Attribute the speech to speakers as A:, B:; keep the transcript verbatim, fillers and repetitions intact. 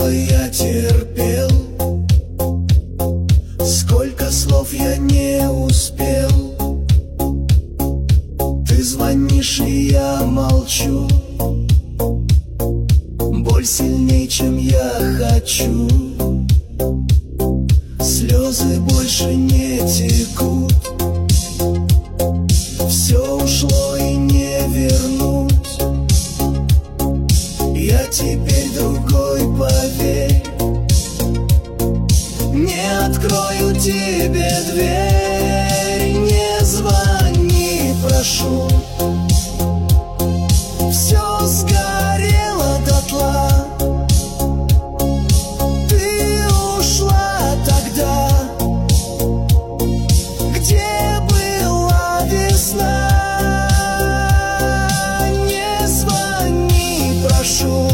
A: сколько я терпел, сколько слов я не успел. Ты звонишь, и я молчу. Боль сильней, чем я хочу. Слезы больше не текут. Все ушло и не вернуть. Я теперь другой, поверь. Не открою тебе дверь. Не звони, прошу. Все сгорело дотла. Ты ушла тогда, где была весна. Не звони, прошу.